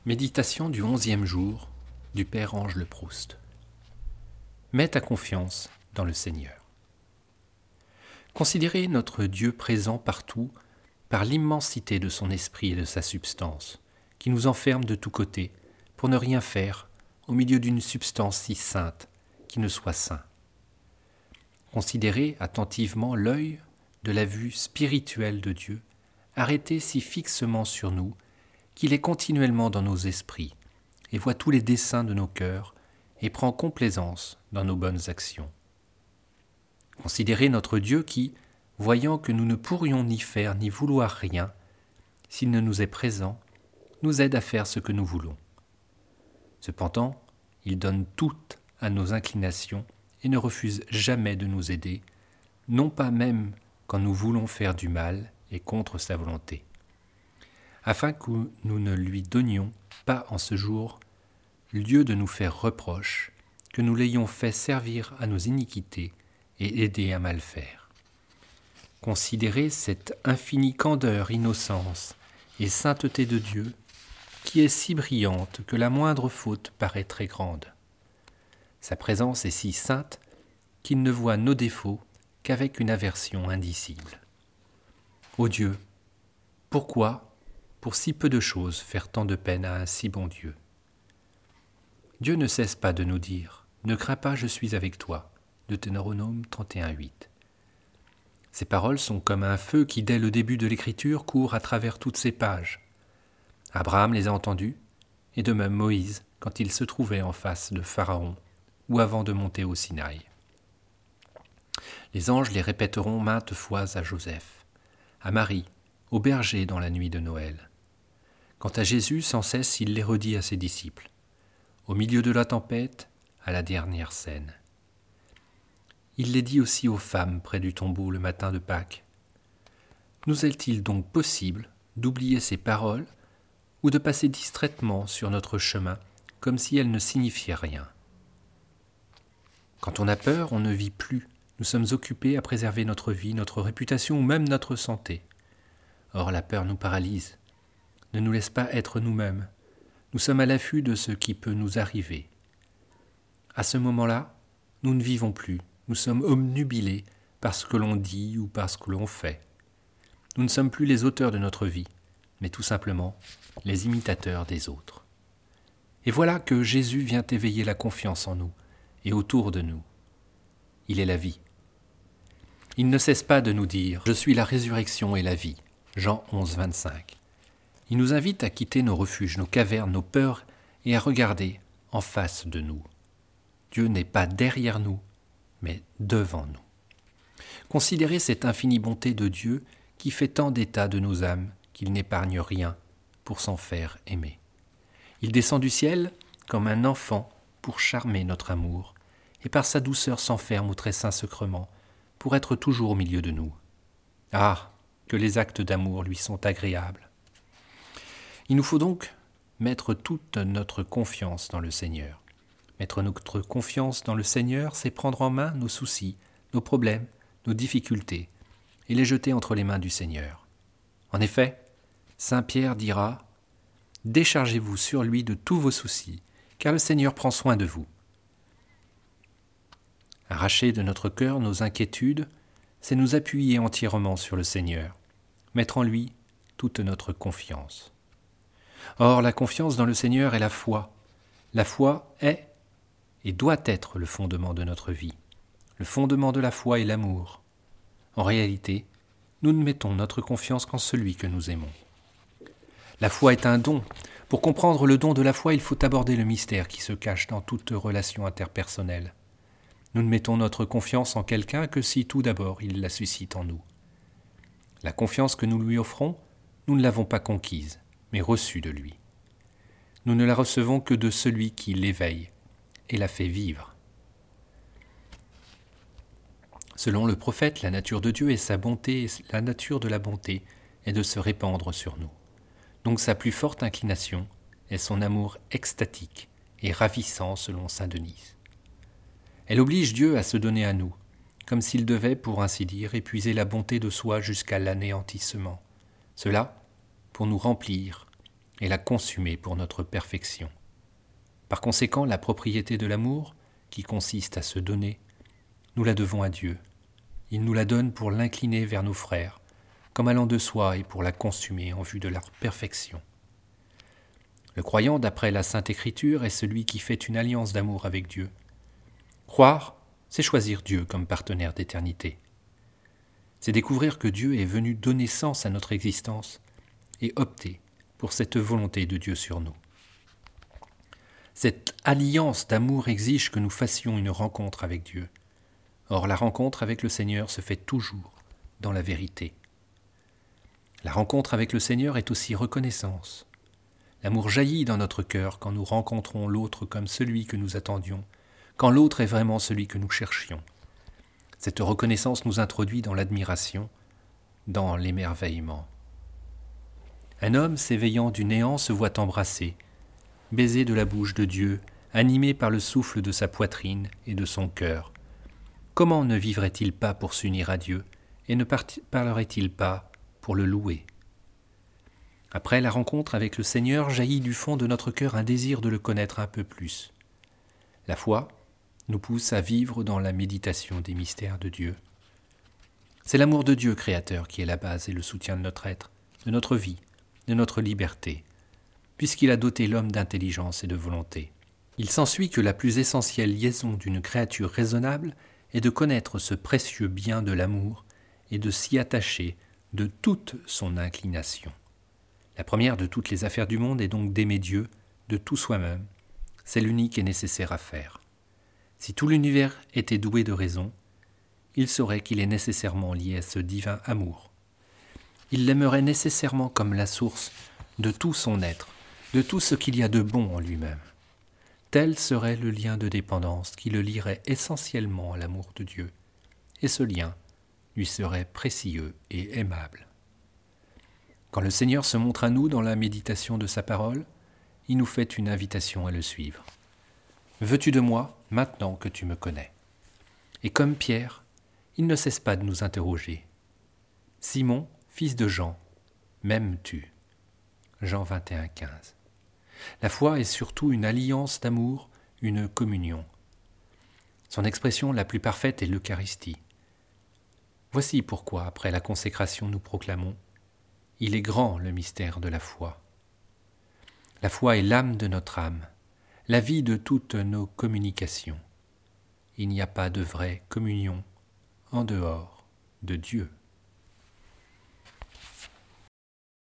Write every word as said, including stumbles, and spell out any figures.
Méditation du onzième jour du Père Ange Le Proust. Mets ta confiance dans le Seigneur. Considérez notre Dieu présent partout par l'immensité de son esprit et de sa substance, qui nous enferme de tous côtés pour ne rien faire au milieu d'une substance si sainte qui ne soit saint. Considérez attentivement l'œil de la vue spirituelle de Dieu, arrêté si fixement sur nous qu'il est continuellement dans nos esprits et voit tous les desseins de nos cœurs et prend complaisance dans nos bonnes actions. Considérez notre Dieu qui, voyant que nous ne pourrions ni faire ni vouloir rien, s'il ne nous est présent, nous aide à faire ce que nous voulons. Cependant, il donne tout à nos inclinations et ne refuse jamais de nous aider, non pas même quand nous voulons faire du mal et contre sa volonté, afin que nous ne lui donnions pas en ce jour lieu de nous faire reproche, que nous l'ayons fait servir à nos iniquités et aider à mal faire. Considérez cette infinie candeur, innocence et sainteté de Dieu, qui est si brillante que la moindre faute paraît très grande. Sa présence est si sainte qu'il ne voit nos défauts qu'avec une aversion indicible. Ô Dieu, pourquoi pour si peu de choses, faire tant de peine à un si bon Dieu. Dieu ne cesse pas de nous dire « Ne crains pas, je suis avec toi » Deutéronome trente et un, huit. Ces paroles sont comme un feu qui, dès le début de l'Écriture, court à travers toutes ces pages. Abraham les a entendues, et de même Moïse, quand il se trouvait en face de Pharaon, ou avant de monter au Sinaï. Les anges les répéteront maintes fois à Joseph, à Marie, au berger dans la nuit de Noël. Quant à Jésus, sans cesse, il les redit à ses disciples, au milieu de la tempête, à la dernière scène. Il les dit aussi aux femmes près du tombeau le matin de Pâques. Nous est-il donc possible d'oublier ces paroles ou de passer distraitement sur notre chemin comme si elles ne signifiaient rien? Quand on a peur, on ne vit plus. Nous sommes occupés à préserver notre vie, notre réputation ou même notre santé. Or, la peur nous paralyse, ne nous laisse pas être nous-mêmes. Nous sommes à l'affût de ce qui peut nous arriver. À ce moment-là, nous ne vivons plus. Nous sommes obnubilés par ce que l'on dit ou par ce que l'on fait. Nous ne sommes plus les auteurs de notre vie, mais tout simplement les imitateurs des autres. Et voilà que Jésus vient éveiller la confiance en nous et autour de nous. Il est la vie. Il ne cesse pas de nous dire « Je suis la résurrection et la vie ». Jean onze, vingt-cinq. Il nous invite à quitter nos refuges, nos cavernes, nos peurs et à regarder en face de nous. Dieu n'est pas derrière nous, mais devant nous. Considérez cette infinie bonté de Dieu qui fait tant d'état de nos âmes qu'il n'épargne rien pour s'en faire aimer. Il descend du ciel comme un enfant pour charmer notre amour et par sa douceur s'enferme au très saint sacrement pour être toujours au milieu de nous. Ah, que les actes d'amour lui sont agréables. Il nous faut donc mettre toute notre confiance dans le Seigneur. Mettre notre confiance dans le Seigneur, c'est prendre en main nos soucis, nos problèmes, nos difficultés, et les jeter entre les mains du Seigneur. En effet, Saint Pierre dira « Déchargez-vous sur lui de tous vos soucis, car le Seigneur prend soin de vous. » Arracher de notre cœur nos inquiétudes, c'est nous appuyer entièrement sur le Seigneur, mettre en lui toute notre confiance. Or, la confiance dans le Seigneur est la foi. La foi est et doit être le fondement de notre vie. Le fondement de la foi est l'amour. En réalité, nous ne mettons notre confiance qu'en celui que nous aimons. La foi est un don. Pour comprendre le don de la foi, il faut aborder le mystère qui se cache dans toute relation interpersonnelle. Nous ne mettons notre confiance en quelqu'un que si tout d'abord il la suscite en nous. La confiance que nous lui offrons, nous ne l'avons pas conquise, mais reçue de lui. Nous ne la recevons que de celui qui l'éveille et la fait vivre. Selon le prophète, la nature de Dieu est sa bonté, et la nature de la bonté est de se répandre sur nous. Donc sa plus forte inclination est son amour extatique et ravissant selon saint Denise. Elle oblige Dieu à se donner à nous, comme s'il devait, pour ainsi dire, épuiser la bonté de soi jusqu'à l'anéantissement. Cela pour nous remplir et l'a consumé pour notre perfection. Par conséquent, la propriété de l'amour, qui consiste à se donner, nous la devons à Dieu. Il nous la donne pour l'incliner vers nos frères, comme allant de soi et pour la consumer en vue de leur perfection. Le croyant, d'après la Sainte Écriture, est celui qui fait une alliance d'amour avec Dieu. Croire, c'est choisir Dieu comme partenaire d'éternité. C'est découvrir que Dieu est venu donner sens à notre existence et opter pour cette volonté de Dieu sur nous. Cette alliance d'amour exige que nous fassions une rencontre avec Dieu. Or, la rencontre avec le Seigneur se fait toujours dans la vérité. La rencontre avec le Seigneur est aussi reconnaissance. L'amour jaillit dans notre cœur quand nous rencontrons l'autre comme celui que nous attendions, quand l'autre est vraiment celui que nous cherchions. Cette reconnaissance nous introduit dans l'admiration, dans l'émerveillement. Un homme s'éveillant du néant se voit embrasser, baiser de la bouche de Dieu, animé par le souffle de sa poitrine et de son cœur. Comment ne vivrait-il pas pour s'unir à Dieu et ne parlerait-il pas pour le louer ? Après la rencontre avec le Seigneur, jaillit du fond de notre cœur un désir de le connaître un peu plus. La foi nous pousse à vivre dans la méditation des mystères de Dieu. C'est l'amour de Dieu créateur qui est la base et le soutien de notre être, de notre vie, de notre liberté, puisqu'il a doté l'homme d'intelligence et de volonté. Il s'ensuit que la plus essentielle liaison d'une créature raisonnable est de connaître ce précieux bien de l'amour et de s'y attacher de toute son inclination. La première de toutes les affaires du monde est donc d'aimer Dieu de tout soi-même. C'est l'unique et nécessaire affaire. Si tout l'univers était doué de raison, il saurait qu'il est nécessairement lié à ce divin amour. Il l'aimerait nécessairement comme la source de tout son être, de tout ce qu'il y a de bon en lui-même. Tel serait le lien de dépendance qui le lierait essentiellement à l'amour de Dieu, et ce lien lui serait précieux et aimable. Quand le Seigneur se montre à nous dans la méditation de sa parole, il nous fait une invitation à le suivre. « Veux-tu de moi, maintenant que tu me connais ?» Et comme Pierre, il ne cesse pas de nous interroger. « Simon, fils de Jean, m'aimes-tu » Jean vingt et un, quinze. La foi est surtout une alliance d'amour, une communion. Son expression la plus parfaite est l'Eucharistie. Voici pourquoi, après la consécration, nous proclamons « Il est grand le mystère de la foi ». La foi est l'âme de notre âme, la vie de toutes nos communications. Il n'y a pas de vraie communion en dehors de Dieu.